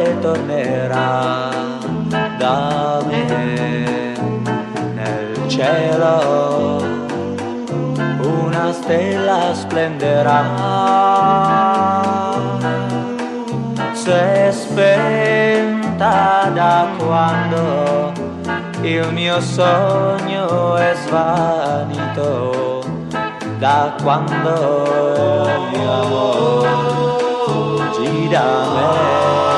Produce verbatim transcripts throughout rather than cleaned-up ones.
amore tornerà da me. Nel cielo una stella splenderà, s'è spenta da quando il mio sogno è svanito, da quando il mio amore fuggi da me.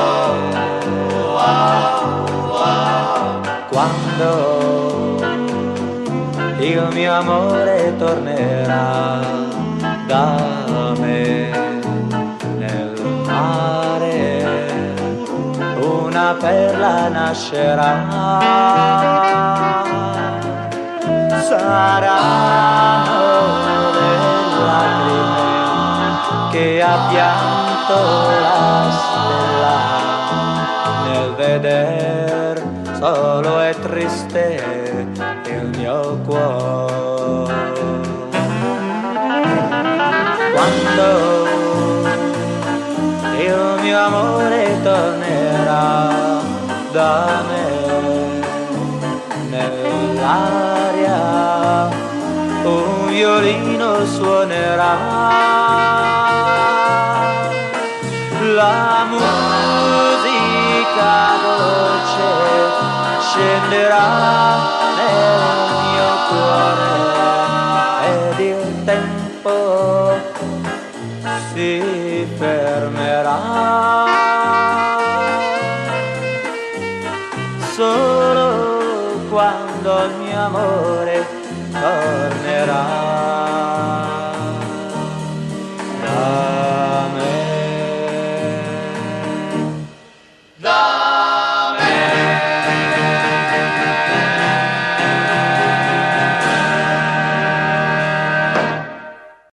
Quando il mio amore tornerà da me, nel mare una perla nascerà, saranno le lacrime che ha pianto la stella nel veder solo e triste il mio cuore. Quando il mio amore tornerà da me, nell'aria un violino suonerà, la musica dolce scenderà nel mio cuore ed il tempo si fermerà. Solo quando il mio amore tornerà.